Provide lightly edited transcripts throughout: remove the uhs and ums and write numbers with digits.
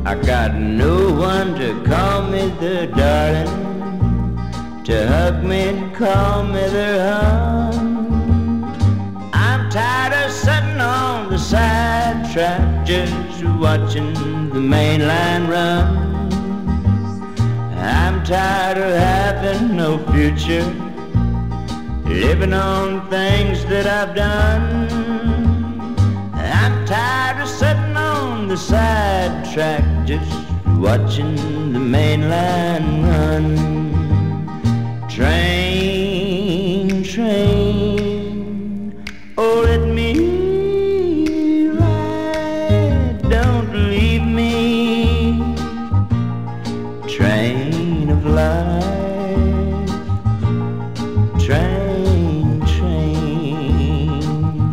I got no one to call me their darling, to hug me and call me their hon. I'm tired of sitting on the side track just watching the main line run. I'm tired of having no future, living on things that I've done. I'm tired of sitting on the side track just watching the main line run. Train, train, oh let me ride, don't leave me. Train of life, train, train,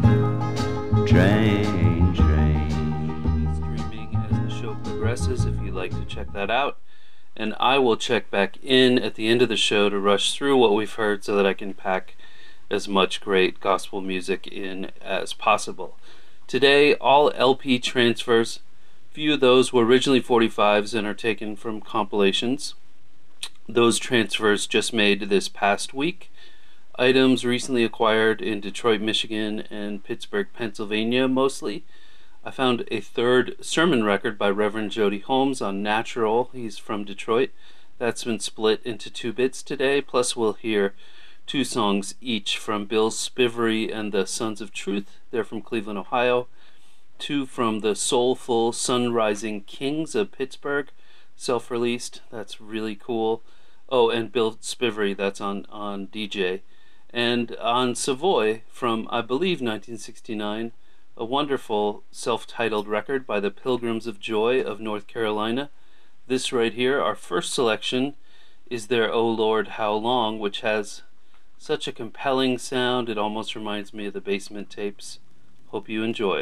train, train. Streaming as the show progresses if you'd like to check that out. And I will check back in at the end of the show to rush through what we've heard so that I can pack as much great gospel music in as possible. Today, all LP transfers. Few of those were originally 45s and are taken from compilations. Those transfers just made this past week. Items recently acquired in Detroit, Michigan and Pittsburgh, Pennsylvania mostly. I found a third sermon record by Reverend Jody Holmes on Natural. He's from Detroit. That's been split into 2 bits today. Plus we'll hear 2 songs each from Bill Spivery and the Sons of Truth. They're from Cleveland, Ohio. 2 from the Soulful Sunrising Kings of Pittsburgh, self-released. That's really cool. Oh, and Bill Spivery, that's on DJ. And on Savoy from, I believe, 1969, a wonderful self-titled record by the Pilgrims of Joy of North Carolina. This right here, our first selection, is their O Lord How Long, which has such a compelling sound. It almost reminds me of the Basement Tapes. Hope you enjoy.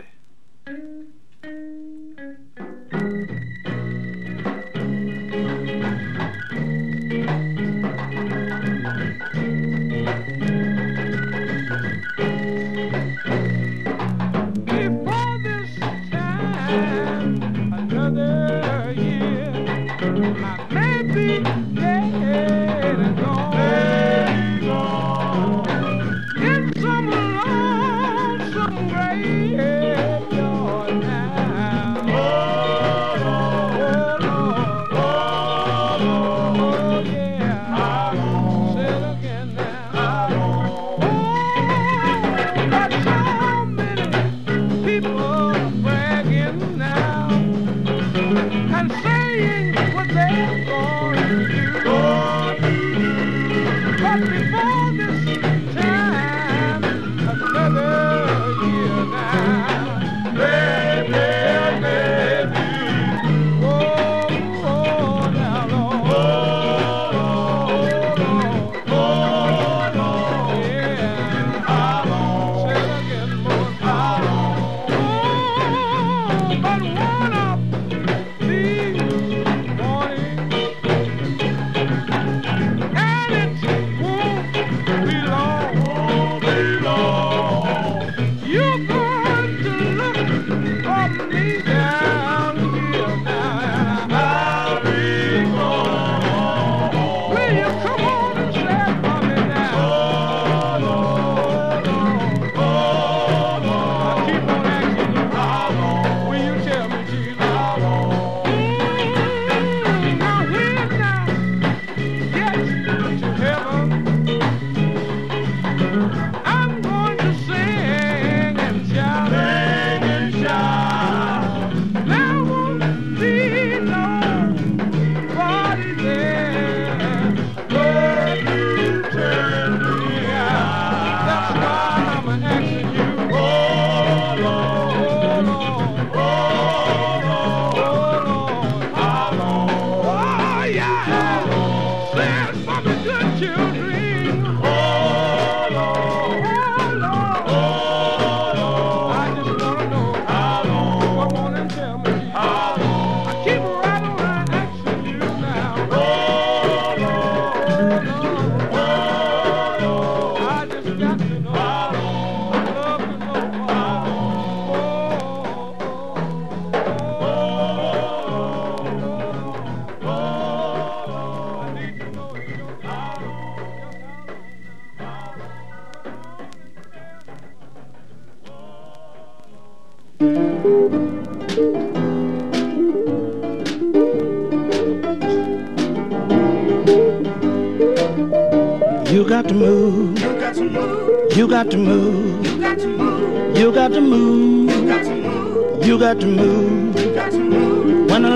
You got to move. You got to move. You got to move. You got to move. You got to move. You got to move. You got to move. You got to move. When the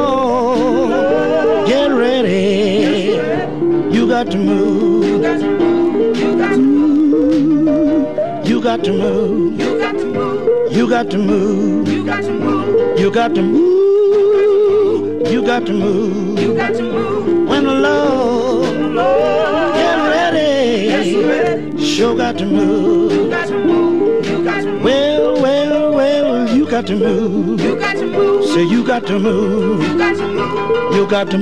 Lord get ready, you got to move. You got to move. You got to move. You got to move. You got to move. You got to move. You got to move. You got to move. You got to move. You got to move. When the Lord get ready, sure got to move. You got to move. You got to move. Well, you got to move. You got to move. Say you got to move. You got to move. You got to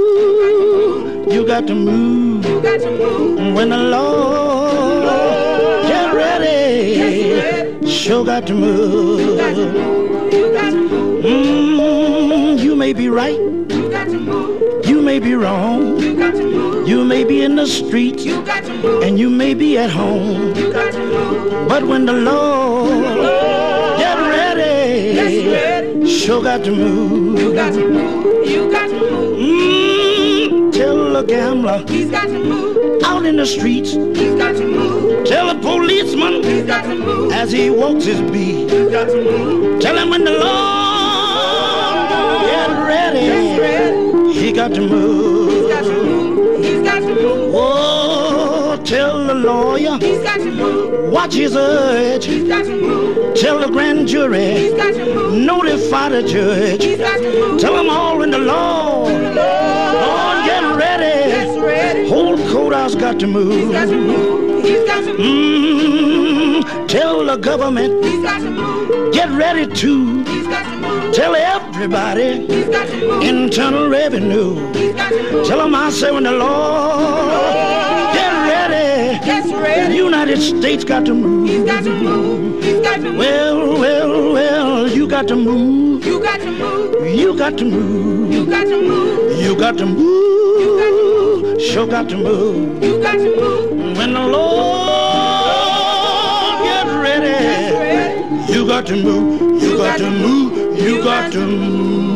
move. You got to move. You got to move. When the Lord get ready, sure got to move. You got to move. You got to move. You may be right. You got to move. You may be wrong. You got to move. You may be in the street. You got to move. And you may be at home. You got to move. But when the Lord get ready, sure got to move. You got to move. You got to move. Tell the gambler he's got to move. Out in the streets, he's got to move. Tell the policeman he's got to move. As he walks his beat, he's got to move. Tell him when the Lord get ready, he got to move. He's got to move. He's got to move. Oh, tell the lawyer he's got to move. Watch his urge. He's got to move. Tell the grand jury he's got to move. Notify the judge. He's got to move. Tell them all when the Lord get ready. Yes, ready. Whole courthouse got to move. He's got to move. He's got to move. Tell the government he's got to move. Get ready to. He's got to move. Tell everybody he's got to move. Internal revenue. He's got to move. Tell them I say when the Lord get ready. Yes, ready. The United States got to move. He's got to move. He's got to move. Well, you got to move. You got to move. You got to move. You got to move. You got to move. You got to move. Sure got to move. You got to move. When the Lord get ready, you got to move. You got to move. You got to move.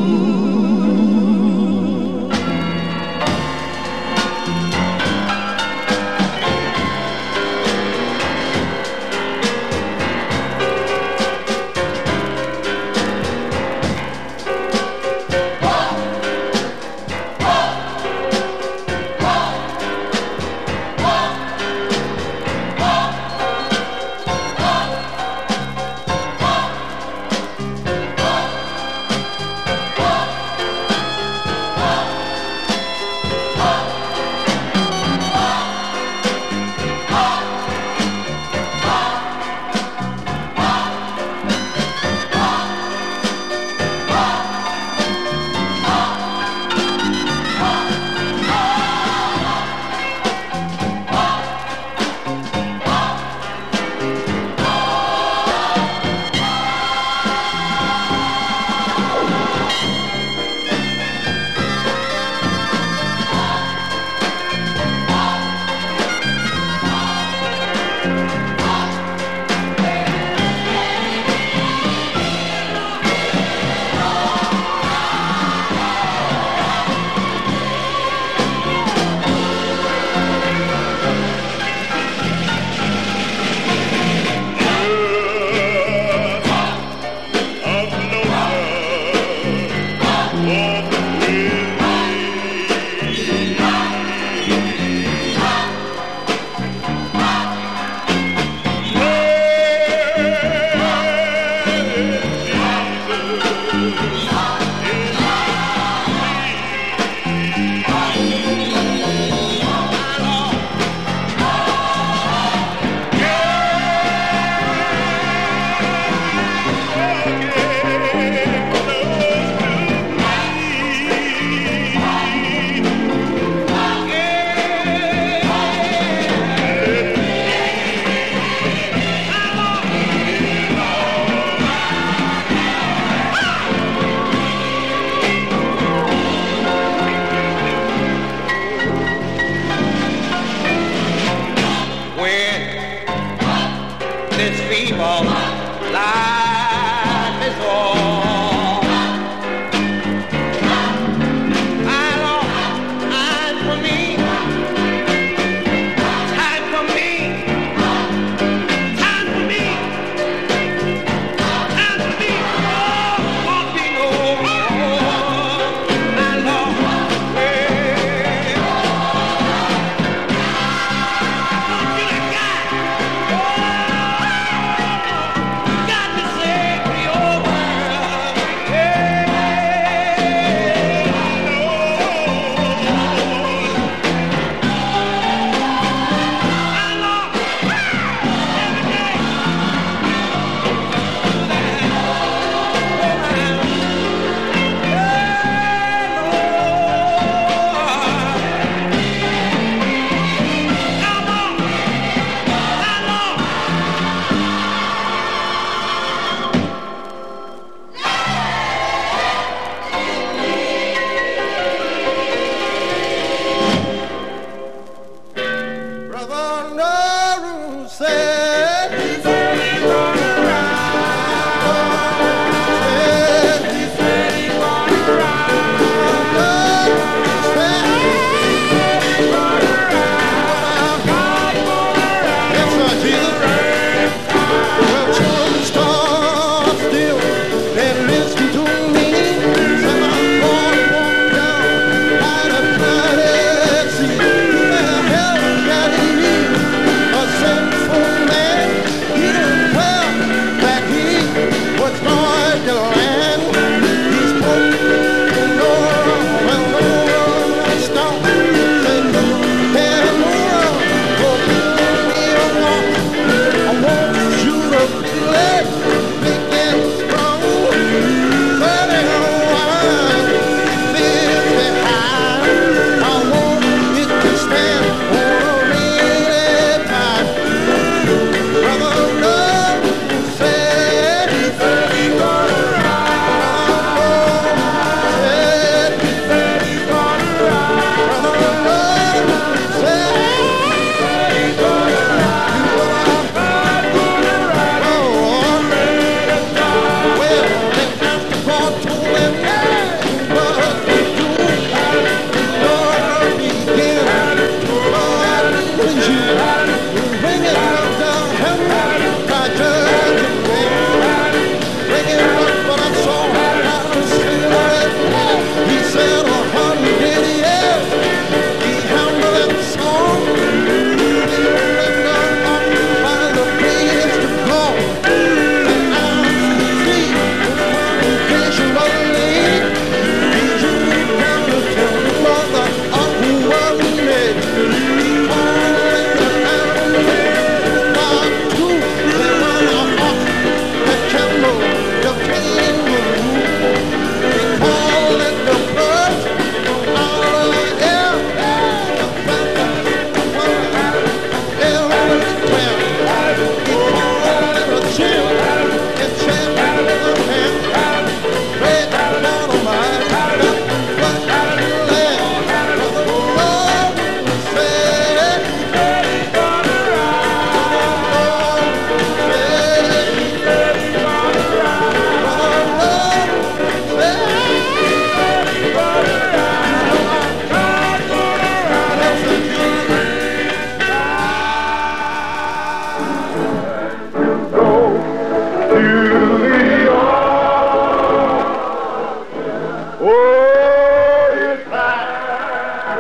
Oh, it's time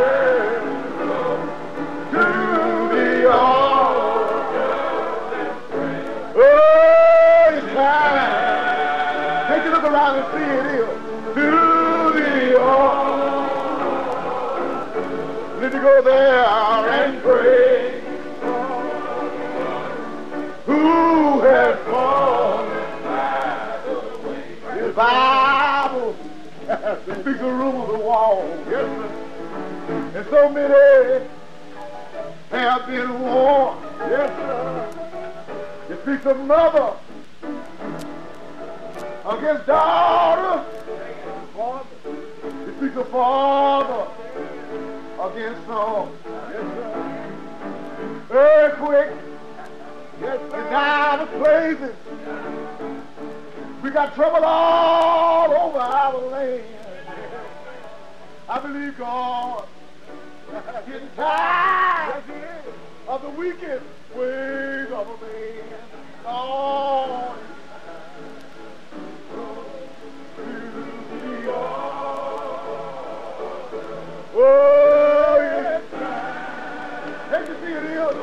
to the altar. Oh, it's time. Take a look around and see it is. To the altar. Need to go there and pray. Who has fallen by the way? The Bible speaks the room of the wall. Yes, sir. And so many have been warned. Yes, sir. It speaks of mother against daughter. It speaks of father against son. Yes, sir. Earthquake. Yes, sir. In diverse places. We got trouble all over our land. I believe God getting tired of the wicked ways of a man. Lord, oh, yes. Can't you see it is?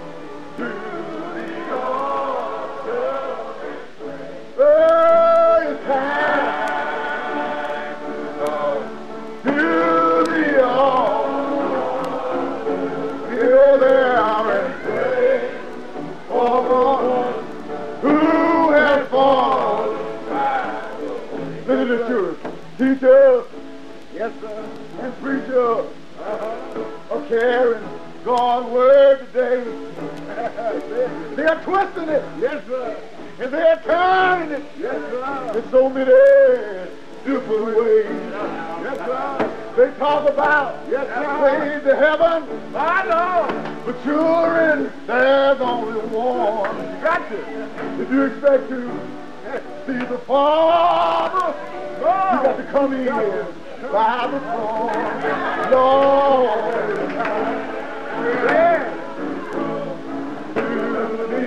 Teachers, yes sir, and preachers are carrying God's word today. They are twisting it, yes sir, and they are turning it, yes sir, in so many different ways. Yes sir. They talk about, yes sir, ways to heaven. I know. But children, there's only one. You got to. If you expect to see the Father, you got to come in by the throne, Lord. Yeah. To the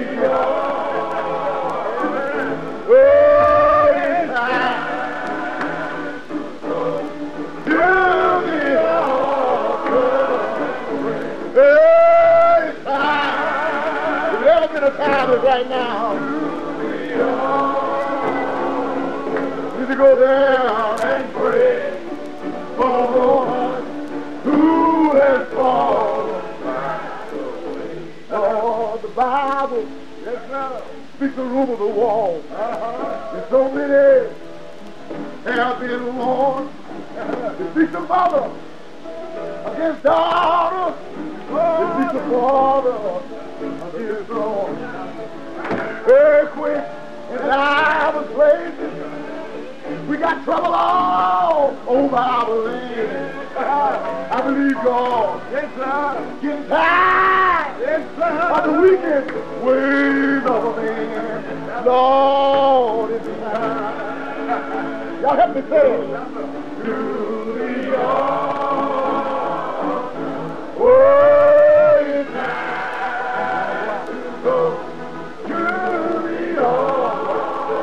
altar. Oh, it's time. To the altar. Oh, it's time. There's never been a time as right now. To go down and pray for the one who has fallen by the way. Oh, the Bible, yes sir, speaks the room of the wall. And so many have been warned. It speaks of mother against daughter. It speaks of father against son. Earthquake in diverse places. We got trouble all over our land. I believe God. Yes, sir. Getting tired. Yes, sir. Of the wicked ways of a man. Lord, it's time. Y'all help me say it. To the altar. Oh, it's time to go to the altar.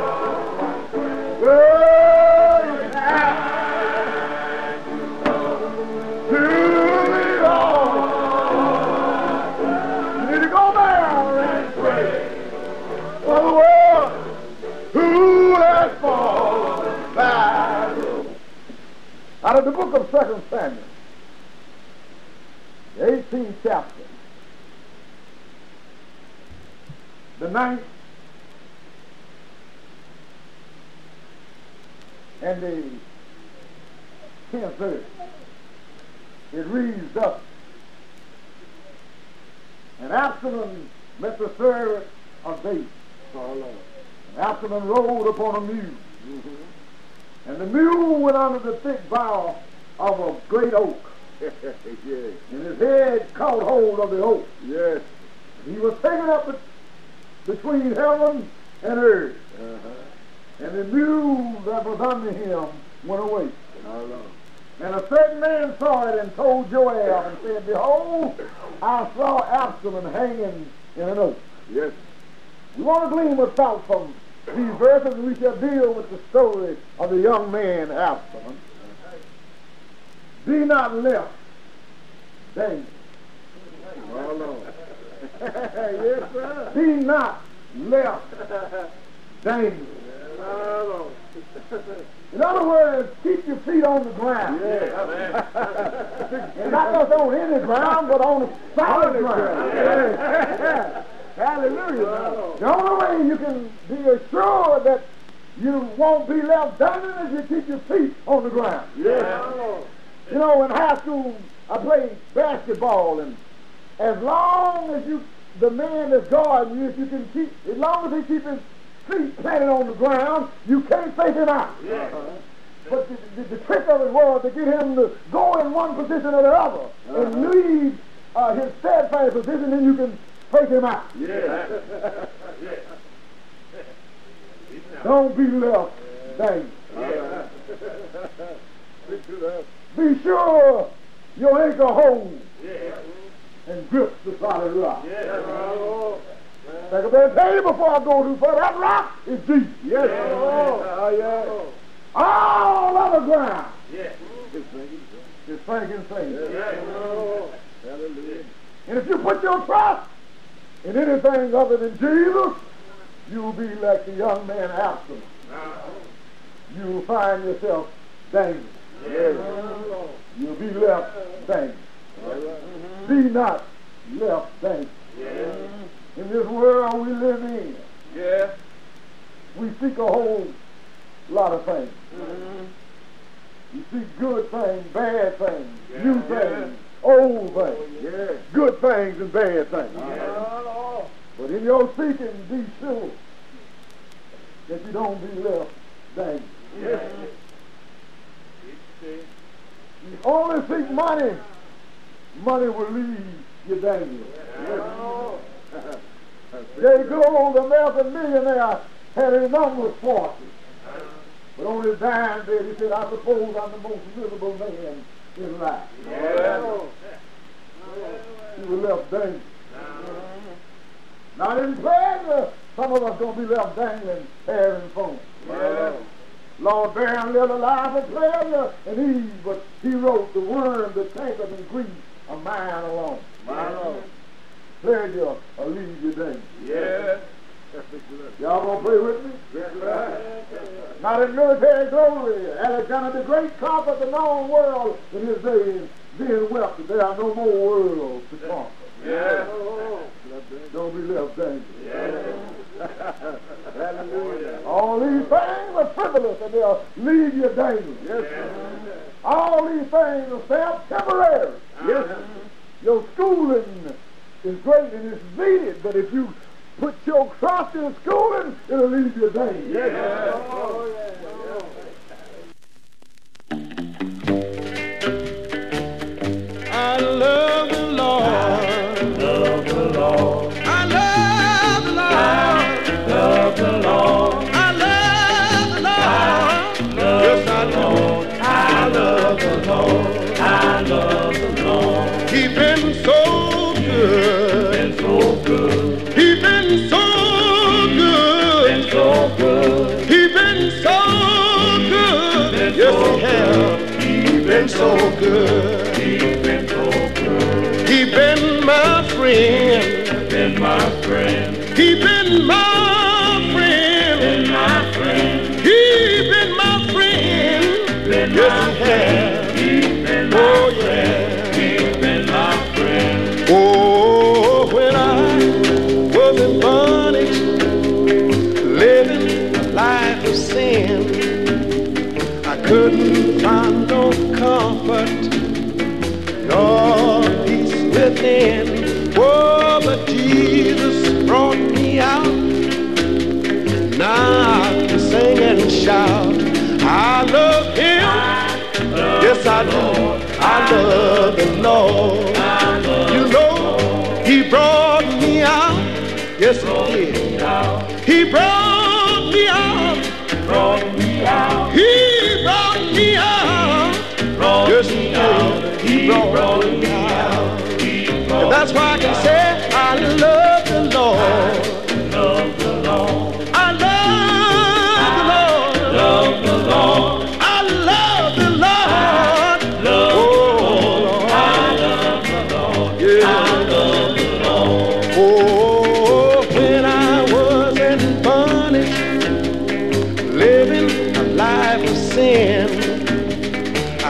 Out of the book of 2 Samuel, the 18th chapter, the 9th and the 10th verse, it reads thus: And Absalom met the servant of David. And Absalom rode upon a mule. And the mule went under the thick bough of a great oak. Yes. And his head caught hold of the oak. Yes. He was taken up between heaven and earth. And the mule that was under him went away. And a certain man saw it and told Joab and said, Behold, I saw Absalom hanging in an oak. Yes. We want to glean what's out from these verses, and we shall deal with the story of the young man Absalom. Be not left. Danger. Oh, Lord. Yes, sir. Be not left. Danger. Oh, in other words, keep your feet on the ground. Yeah. And not just on any ground, but on the solid ground. Yeah. Hallelujah. The only way you can be assured that you won't be left dangling is you keep your feet on the ground. Yeah. You know, in high school, I played basketball, and as long as the man that's guarding you, if you can keep, as long as he keeps his feet planted on the ground, you can't take him out. Yeah. But the trick of it was to get him to go in one position or the other and leave his steadfast position, and you can take him out. Yeah. Don't be left dangling. Be sure your anchor holds and grips the solid rock. I better tell you before I go too far, that rock is deep. Yes. All other ground is sinking sand. And if you put your trust in anything other than Jesus, you'll be like the young man Absalom. You'll find yourself dangling. You'll be left dangling. Be not left dangling. In this world we live in, we seek a whole lot of things. You seek good things, bad things, new things, old things, good things and bad things. But in your seeking, be sure that you don't be left dangling. You only seek money, money will leave you dangling. Jay Gould, the American millionaire, had a enormous fortune. But on his dying bed, he said, I suppose I'm the most miserable man in life. He was left dangling. Not in pleasure, some of us going to be left dangling, hair and phone. Lord Barron lived a life of pleasure and ease, but he wrote, the worm, the canker, and grief are mine alone. Pleasure will leave you dangling. Y'all gonna pray with me? Not in military glory. Alexander the Great conquered the known world in his days, being wept that there are no more worlds to conquer. Don't be left dangling. All these things are frivolous and they'll leave you dangling. All these things are self-temporary. Your schooling is great and it's needed, but if you put your trust in schooling, it'll leave you dangling. I love the Lord. Love the Lord. I love the Lord. Love the Lord. I love the Lord. Yes, I do. I love the Lord. I love the Lord. He's been so good. Been so good. He's been so good. Been so good. He's been so good. Been yes, so he has. He's been so good. He's been so good. He's been my friend. Been my friend. He's been my friend. Been my friend. He's been my friend. Been yes, my friend. He's been my friend. He's been my friend. Oh, when I was in bondage, living a life of sin, I couldn't find no comfort, nor peace within. Oh, but Jesus brought me out. Now I can sing and shout. I love Him. Yes, I do. I love the Lord. You know, He brought me out. Yes, He did. He brought me out. He brought me out. Yes, He did. He brought me out. And that's why I can say I love the Lord. I love the Lord. I love the Lord. Oh,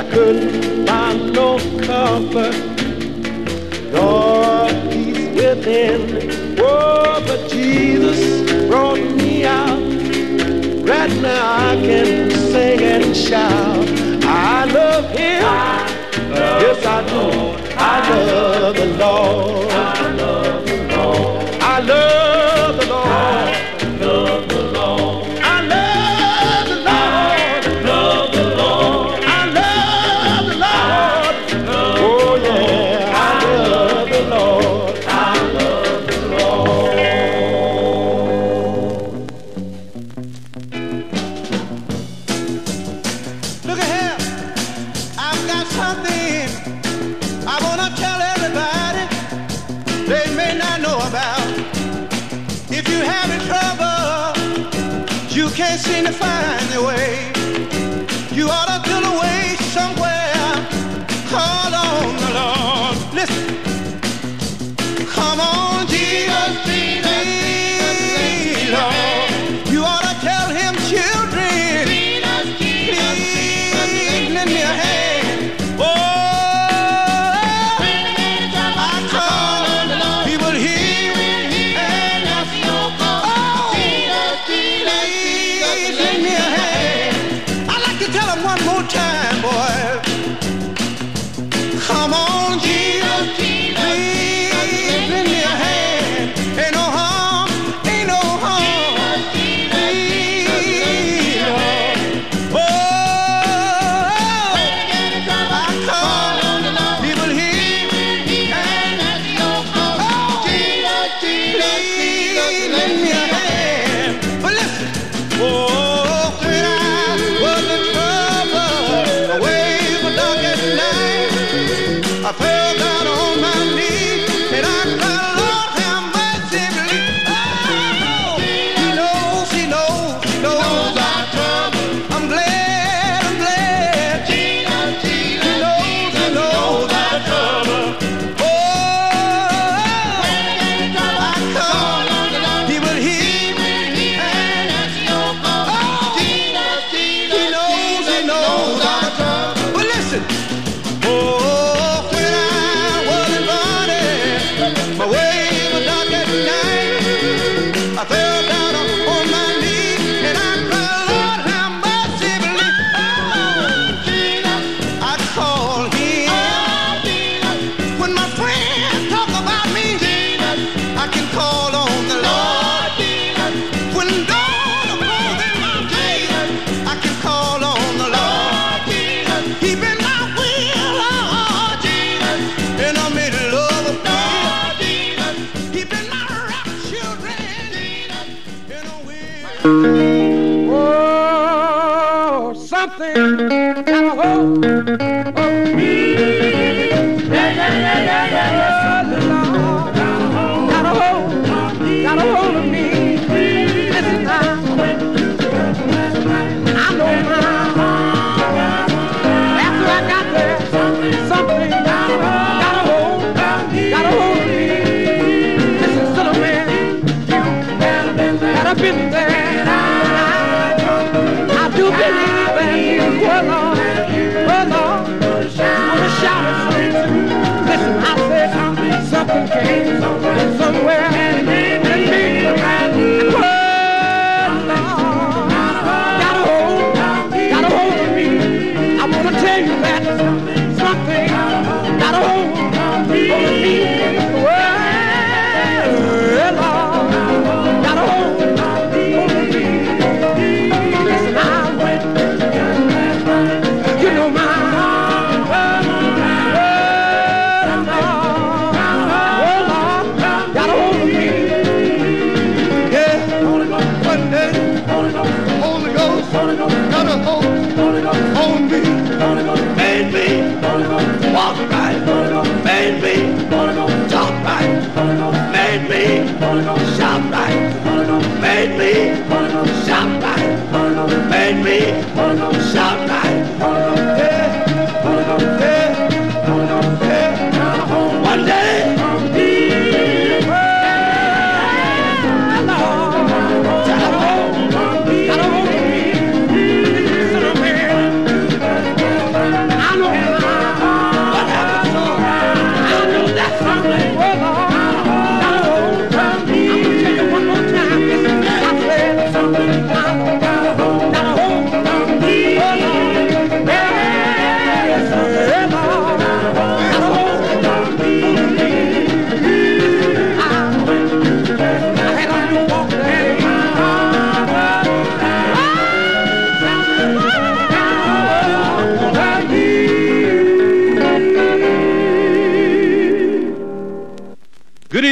couldn't find no comfort nor peace within. Oh, but Jesus brought me out. Right now I can sing and shout. I love Him. Yes, I do. I love the Lord. I love the Lord. I love the Lord. I love the Lord. I love the Lord. Love the Lord. I love the Lord. Oh yeah, I love the Lord. I love the Lord. Look at here. I've got something I wanna tell everybody they may not know about. If you're having trouble, you can't seem to find your way, you ought to get away somewhere. Call on the Lord. Listen. Come on, Jesus, Jesus, Jesus. You ought to tell Him, children, please lend me a hand. Oh, I call on the Lord. He will hear and answer your call. Oh, please lend me a hand. I'd like to tell Him one more time, boy. Come on, Jesus, please lend me a hand. Ain't no harm, ain't no harm. Please, Lord. Oh, I call on the Lord. He will hear and answer your call. Oh, please lend me a hand. But listen, oh, when I was in trouble, away for dark at night, I fell down on my knees and I cried, Lord, have mercy, please. Oh, He knows, He knows, He knows our trouble. I'm glad, I'm glad. He knows, He knows our trouble. Oh, I call on the Lord. He will hear and answer your call. Oh, He knows our trouble. But listen. Oh, when I wasn't running, my way was dark at night. I fell down on my knees and I cried, Lord, have mercy, please. Oh, Jesus, I call Him. When my friends talk about me, I can call on the Lord. When dawn falls in my face, I can call on the Lord. He been my will, Lord Jesus, in the middle of a storm. He been my rock, children, in a will. Oh, something got a hold of me. Oh, the Lord got a hold of me. Listen now, I know my heart. After I got there, something got a hold of me. Listen to the man that I've been there. I do believe that He will, Lord, gonna shout us through. Listen, I said something came from somewhere and made me and Lord, got a hold of me. I wanna tell you that something got a hold of me. Well, Lord, got a hold of me. Listen, I went, you know my heart. Lord, got a hold of me. Yeah, one day, Holy Ghost got a hold on me. Made me walk right, made me talk right, made me shout right, made me shout right, made me shout right. Yeah, yeah. One day, got a hold of me.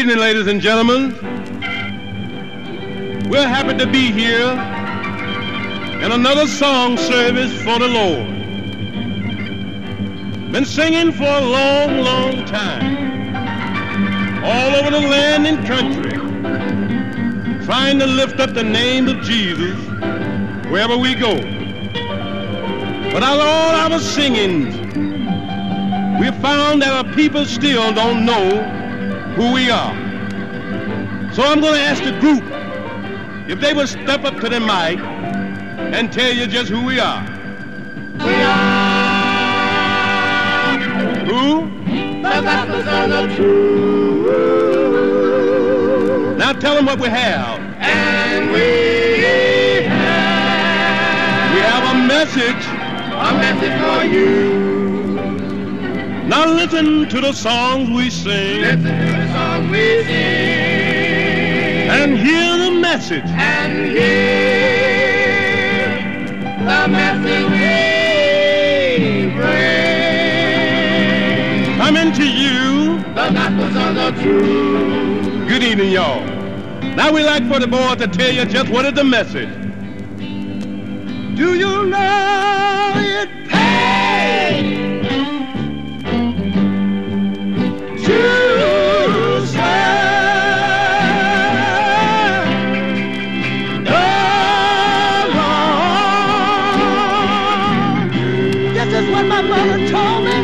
evening, ladies and gentlemen. We're happy to be here in another song service for the Lord. Been singing for a long, long time, all over the land and country, trying to lift up the name of Jesus wherever we go. But out of all our singings, we found that our people still don't know who we are. So I'm going to ask the group if they would step up to the mic and tell you just who we are. We are Who? the Gospel Sons of Truth. Now tell them what we have. And we have a message for you. Now listen to the songs we sing. Listen to the songs we sing. And hear the message. And hear the message we bring. Coming to you, the Gospel Sons of Truth. Good evening, y'all. Now we like for the boys to tell you just what is the message. Do you know it pays to serve the Lord? This is what my mother told me.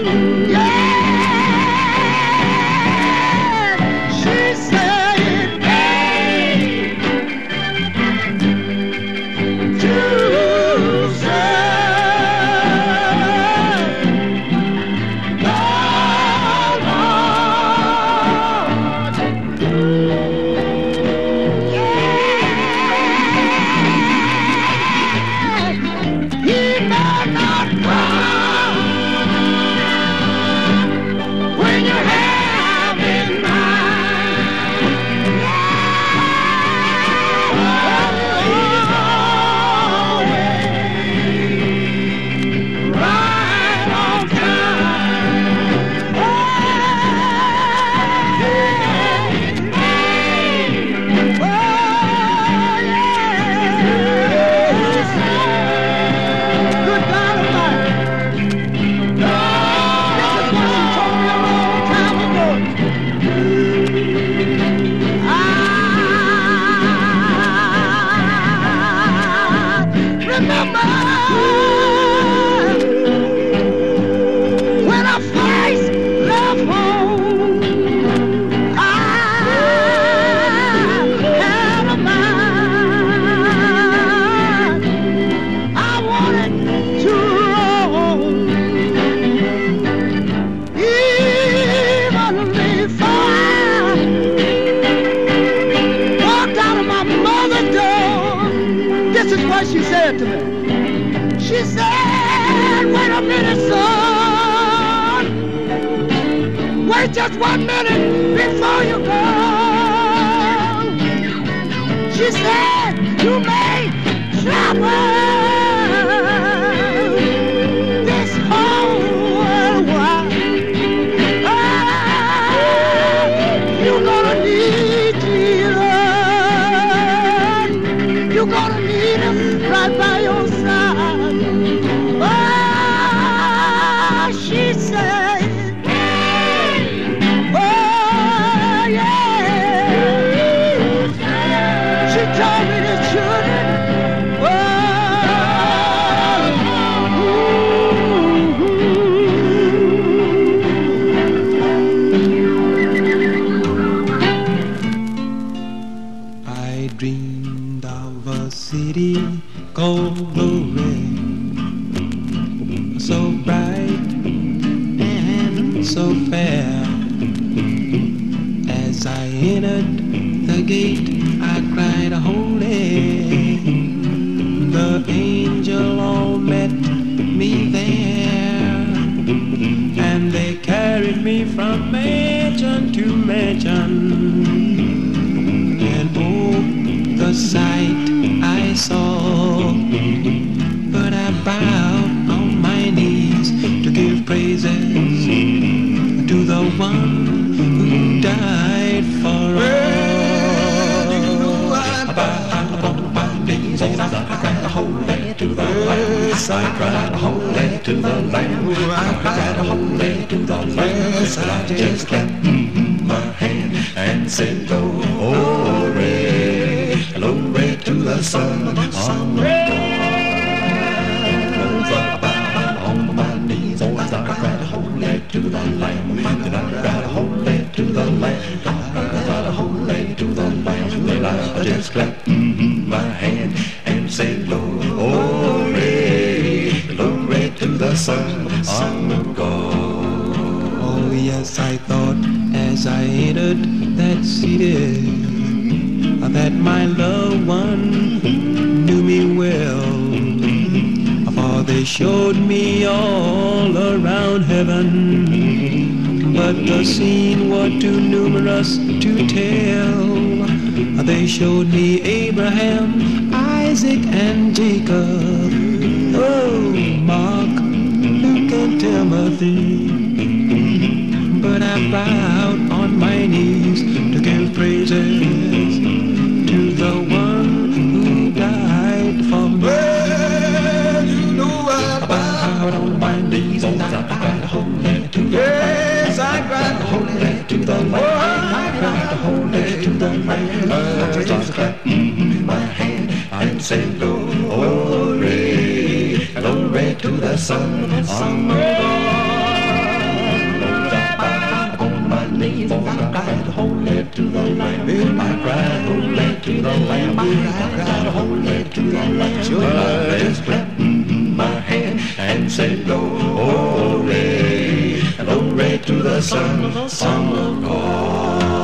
She said to me, she said, wait a minute, son. Wait just 1 minute before you go. She said, you may travel this whole world wide. You're gonna need Jesus. You're gonna need him right by your side. Oh, she said, oh, yeah. She told me the children, I dreamed of a city called glory, so bright and so fair. As I entered the gate, I cried, holy. The angel all met me there, and they carried me from mansion to mansion. And oh, the sight I saw, but I bowed on my knees to give praises to the one who died Well, you know I bowed on my knees and I cried holy to the Lamb. I cried holy to the Lamb. I cried holy to the Lamb. I just clapped my hand and said, glory, glory to the Son of God. On my knees, I cried holy to the Lamb. And I cried holy to the Lamb. I cried holy to the Lamb. And I just clapped my hand and said, glory, glory to the Son of God. Oh yes, I thought as I entered that city that my loved one knew me well, for they showed me all around heaven, but the scene was too numerous to tell. They showed me Abraham, Isaac and Jacob, oh, Mark, Luke and Timothy. But I bowed on my knees to give praises to the one who died for me. Well, you know I bowed on my knees and I cried holy to the Lamb. Yes, I cried holy to the Lamb. I cried holy to the Lamb. I just clapped my hand and said, glory, glory to the Son of God. I cried holy to the Lamb. I cried holy to the Lamb. I cried holy to the Lamb. I just clapped my hand and said, glory, glory to the Son of God.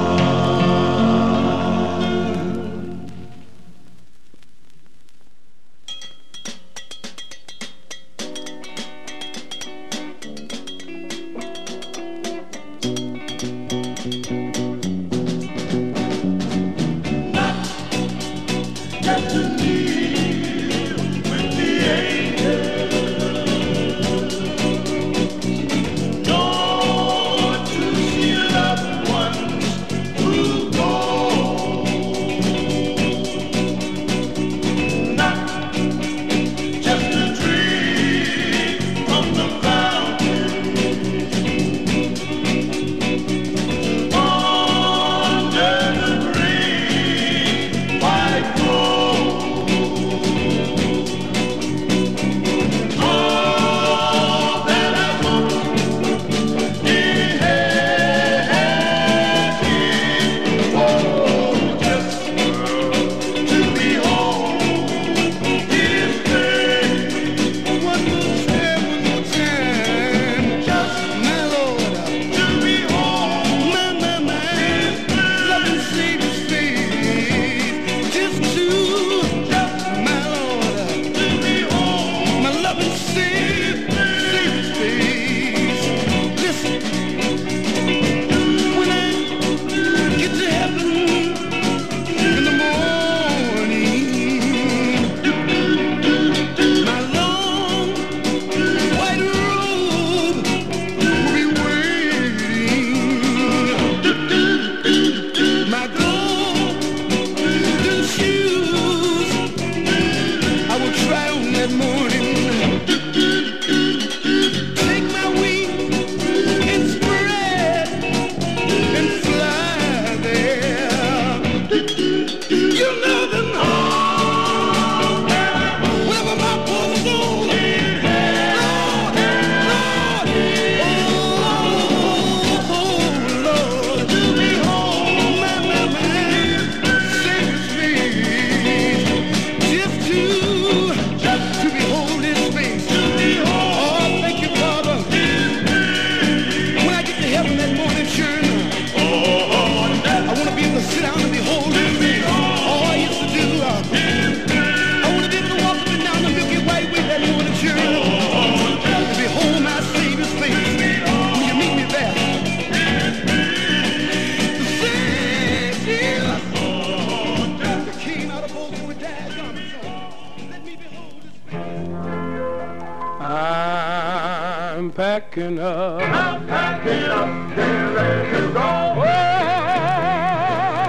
I'm packing up. I'm packing up, getting ready to go. Oh,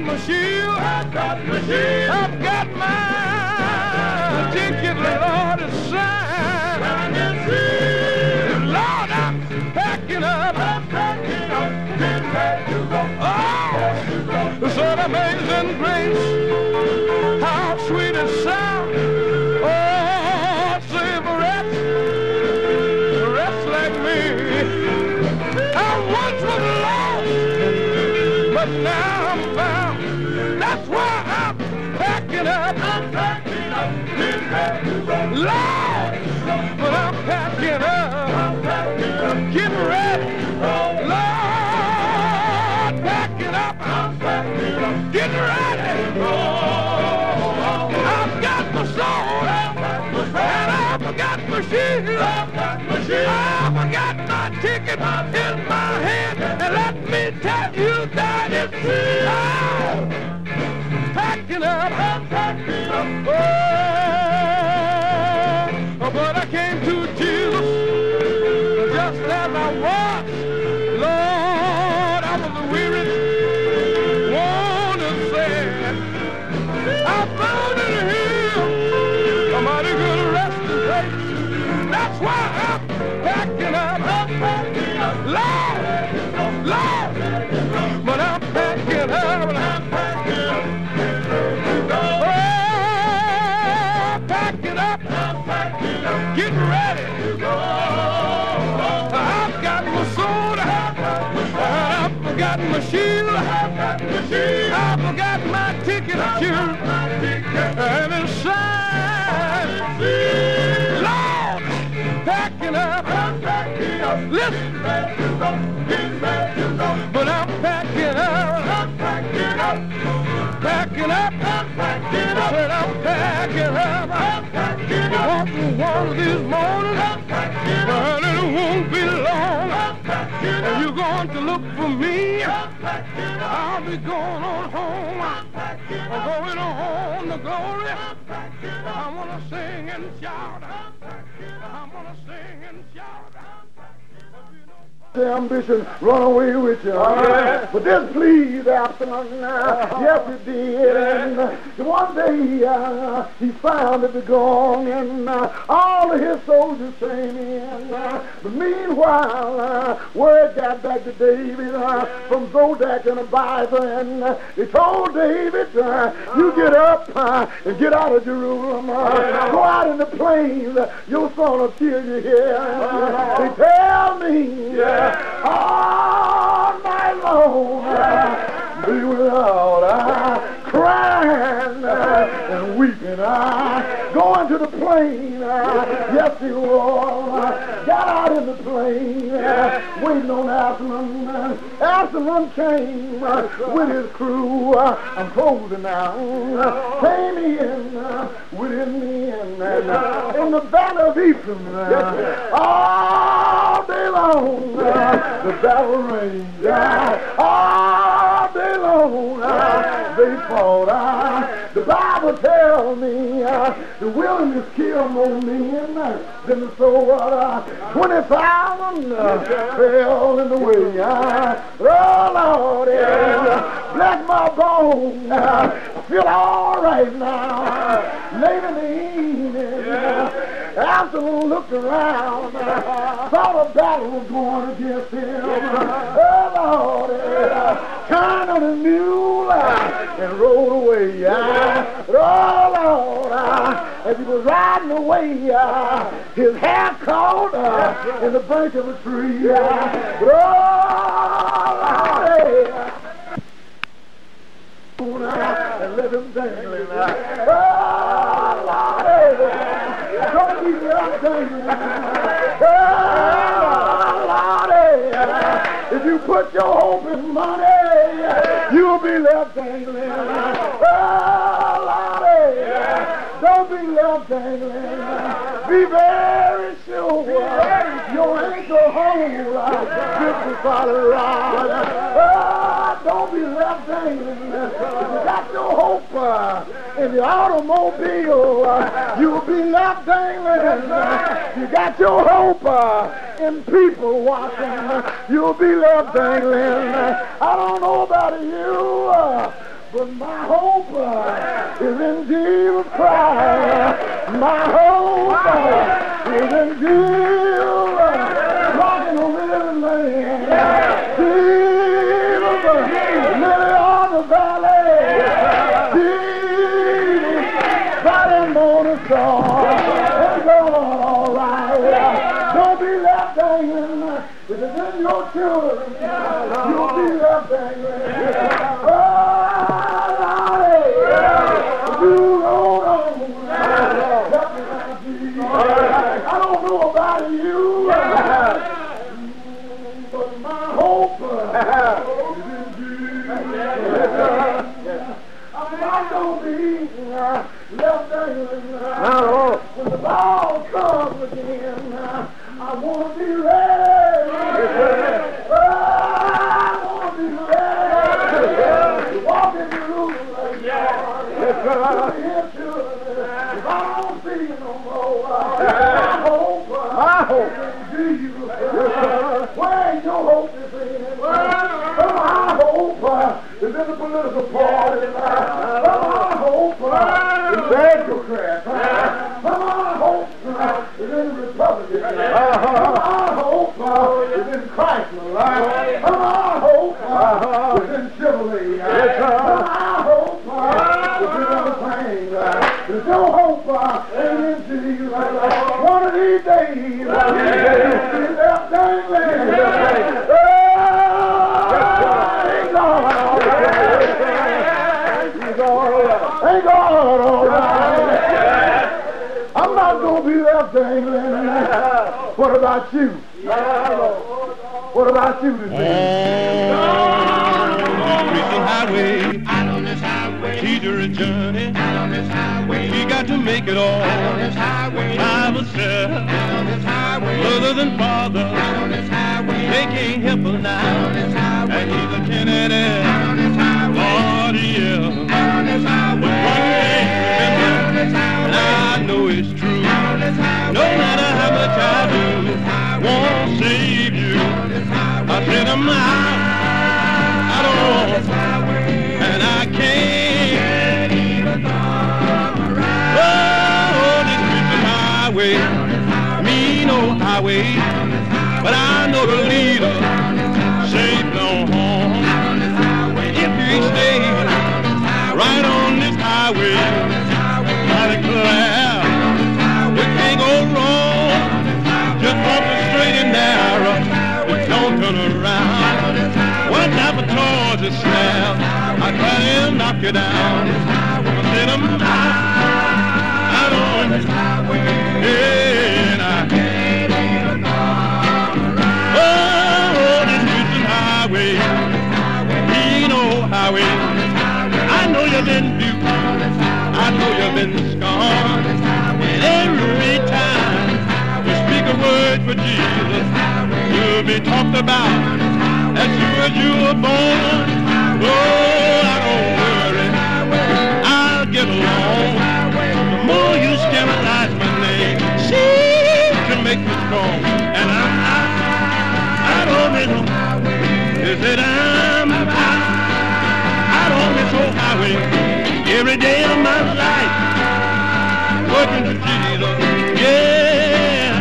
my shield. I've got my shield. I've got my ticket, Lord, it's signed. Lord, I'm packing up. I'm packing up. Get ready to go. Oh, the son of amazing grace. How sweet it sounds. Oh, save a wretch like me. I once was lost, but now I'm found. That's why I'm packing up. I'm packing up. Getting ready to go. Lord, but I'm packing up. I'm packing up. Getting ready to go. Lord, packing up. I'm packing up. Getting ready to go. I've got my sword, and I've got my shield. I've got my ticket in my hand, and let me tell you that it's packing up. I'm packing up. Oh, but I came to Jesus just as I was. Lord, I was weary, worn and sad. I found in Him a mighty good resting place. That's why I'm packing up. I'm packing up. Lord, Lord, but I'm packing up. I'm packing up. Oh, packing up. I'm packing up. Getting ready to go. I've got my sword. I've got my shield. I've got my ticket. And it's signed. Lord, packing up. I'm packing up. Listen, but I'm packing up. I'm packing up. Packing up. I'm packing up. And I'm packing up. I'm packing up. One of these mornings, and it won't be long. And you're going to look for me. I'll be going on home. I'm going on to glory. I'm gonna sing and shout. I'm gonna sing and shout. The ambition run away with you. But displeased Absalom. Yes, it did. And one day he found it gone, and all of his soldiers came in. But meanwhile, word got back to David from Zodak and Abiathar, and they told David, you get up and get out of Jerusalem. Go out in the plains. Your son will kill you here. They tell me all night long, be without crying and weeping, going to the plain. Yes, he was. Got out in the plain, waiting on Absalom. Absalom came with his crew. I'm closing now. Came in with his men in the valley of Ephraim. All day long, the battle raged. All day long, they fought. The Bible tells me the wilderness killed more men than the sword. 20,000 fell in the way. Oh, Lord, bless my bones. I feel all right now. Late in the evening, Absalom looked around, saw the battle was going against him. Oh, Lord, turned on his mule and rode away. Oh, Lord, as he was riding away, his hair caught in the branch of a tree. Oh, Lord, and let him dangling. Oh, Lord, don't keep him dangling. Oh, Lord, if you put your hope in money, you'll be left dangling. Oh, Lord, don't be left dangling. Be very sure your ankle hole just beside the rod. Oh, don't be left dangling. If you got your hope in the automobile, you'll be left dangling. You got your hope in people watching, you'll be left dangling. I don't know about you, But my hope is in Jesus Christ. My hope is in Jesus, rocking on living land. Jesus, lily on the valley. Jesus, bright morning star. It's all right. Don't be left hanging. If it's in your children, you'll be left hanging. I don't know about you, but my hope is in Jesus. I'm not going to be left hanging. When the ball comes again, I want to be ready. I want to be ready. Walk in the room like that. If I don't see you no more, I hope in Jesus. Where your hope is in? My hope is in the political party. My hope is in Democrats. My hope is in the Republicans. My hope is in Christ. My hope is in chivalry. My hope is in other things. There's no hope ain't in Jesus. One of these days, you'll be left dangling. Ain't God all right? I'm not going to be left dangling. What about you? What about you today? Out on this highway, she's a journey. Out on this highway, she got to make it all. Out on this highway, by herself. Out on this highway, mother and father. Out on this highway, they can't help her now. Out on this highway, and he's a tenant. Out on this highway, oh yeah. Out on this highway, one thing remember, and I know it's true. Out on this highway, no matter how much I do, won't save you. I said I'm out on this highway, and I can't even come around. Oh, this Christian highway, mean old highway, but I know the leader, safe no home. If you stay right on this highway, I declare it can't go wrong. Just walk straight and narrow, but don't turn around. One type of toys is snap, I try to knock you down. I said I'm out on this highway, and I can't even come around. Oh, this Christian highway, mean old highway. I know you've been duped, I know you've been scorned, and every time you speak a word for Jesus, you'll be talked about as sure as you were born. Oh, I don't worry, I'll get along. The more you scandalize my name, seems to make me strong. And I don't know, is that I'm out on this old highway every day of my life, working for Jesus, yeah.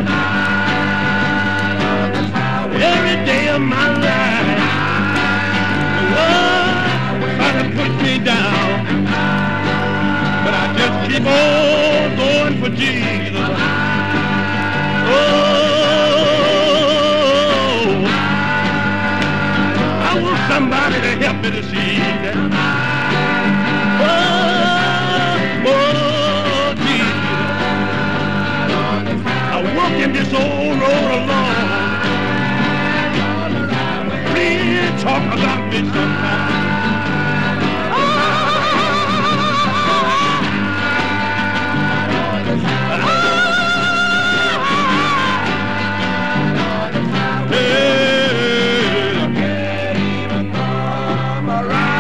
Every day of my life, the world try to put me down, but I just keep on going for Jesus. Oh, I want somebody to help me to see that. Oh, Jesus, I walk in this old road alone. Talk about me sometime. Can't even come around.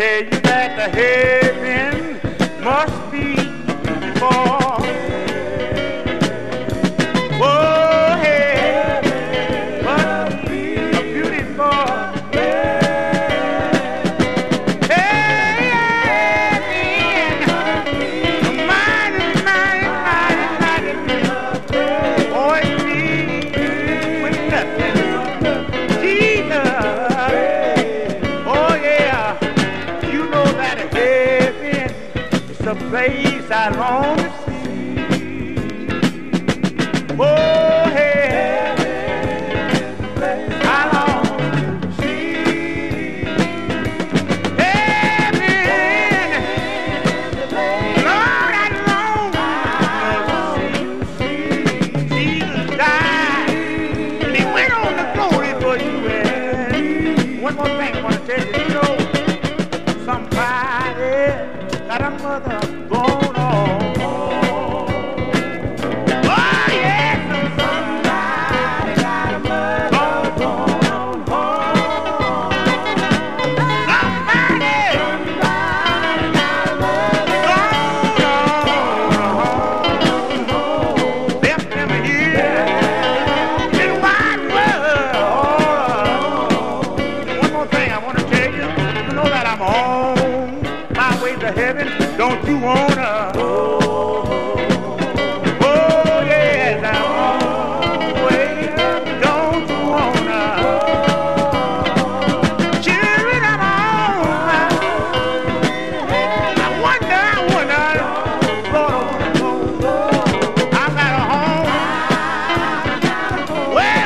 tell you that the heaven must be for. Oh, heaven must be a beautiful. Place I long to see. Oh, heaven, I long to see. Heaven, Lord, I long to see. Jesus died and he went on the glory for you. And one more thing I want to tell you, somebody got a mother going on. Oh, yes, somebody got a mother going on. Somebody got a mother going on. Left them here in the wide world. One more thing I want to tell you, you know that I'm on my way to heaven. Don't you wanna? Oh, yes, I'm on the way. Don't you wanna? Children, I'm on. I wonder, Lord, I got a home. Well,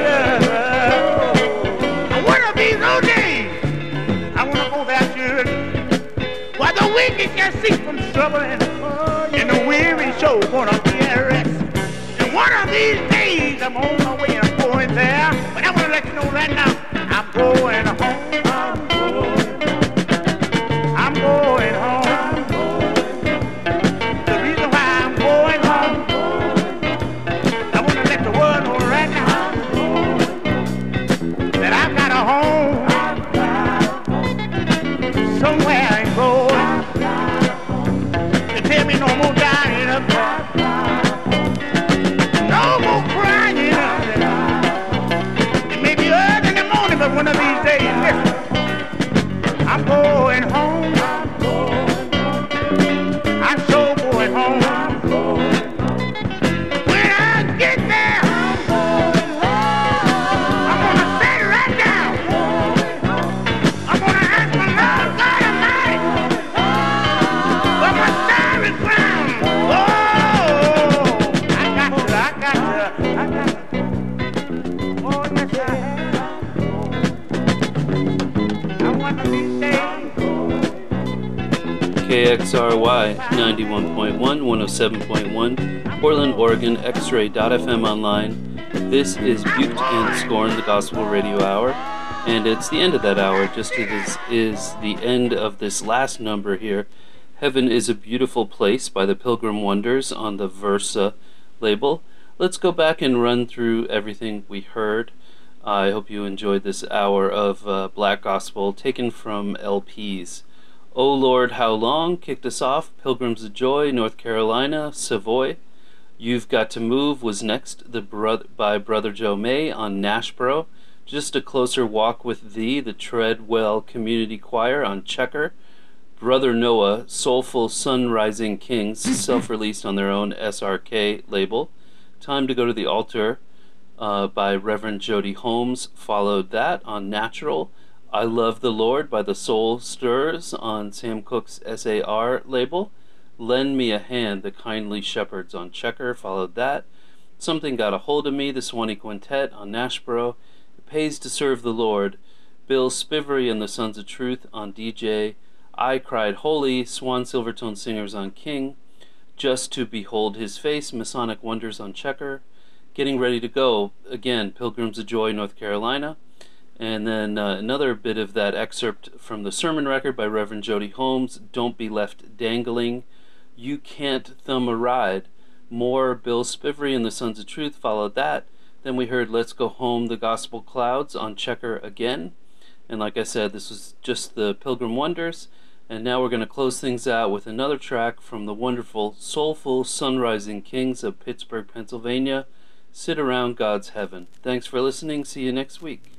one of these old days, I wanna go there, children. While the wicked can see from trouble and the weary soul gonna be at rest. And one of these days I'm on my way and I'm going there. But I wanna let you know right now, I'm going home. I'm going home. The reason why I'm going home, I wanna let the world know right now that I've got a home somewhere in glory. Tell me no more dying up there, no more crying up there. It may be early in the morning, but one of these days, listen, I'm going home. I'm so going home. When I get there, I'm gonna sit right down. I'm gonna ask my Lord God Almighty for my starry crown. Oh, I got to. Oh, yes, I want to be saved. KXRY 91.1, 107.1, Portland, Oregon, X-Ray.FM online. This is Buked and Scorn, the Gospel Radio Hour, and it's the end of that hour, just as is the end of this last number here. Heaven is a Beautiful Place by the Pilgrim Wonders on the Versa label. Let's go back and run through everything we heard. I hope you enjoyed this hour of Black Gospel taken from LPs. Oh Lord, How Long kicked us off. Pilgrims of Joy, North Carolina, Savoy. You've Got to Move was next by Brother Joe May on Nashboro. Just a Closer Walk with Thee, the Treadwell Community Choir on Checker. Brother Noah, Soulful Sunrising Kings, self-released on their own SRK label. Time to Go to the Altar by Reverend Jody Holmes followed that on Natural. I Love the Lord by the Soul Stirrers on Sam Cooke's SAR label. Lend Me a Hand, the Kindly Shepherds on Checker followed that. Something Got a Hold of Me, the Swanee Quintet on Nashboro. It Pays to Serve the Lord, Bill Spivery and the Sons of Truth on DJ. I Cried Holy, Swan Silvertone Singers on King. Just to Behold His Face, Masonic Wonders on Checker. Getting Ready to Go, again, Pilgrims of Joy, North Carolina. And then another bit of that excerpt from the sermon record by Reverend Jody Holmes, Don't Be Left Dangling. You Can't Thumb a Ride. More Bill Spivery and the Sons of Truth followed that. Then we heard Let's Go Home, the Gospel Clouds on Checker again. And like I said, this was just the Pilgrim Wonders. And now we're going to close things out with another track from the wonderful, soulful Sunrising Kings of Pittsburgh, Pennsylvania. Sit Around God's Heaven. Thanks for listening. See you next week.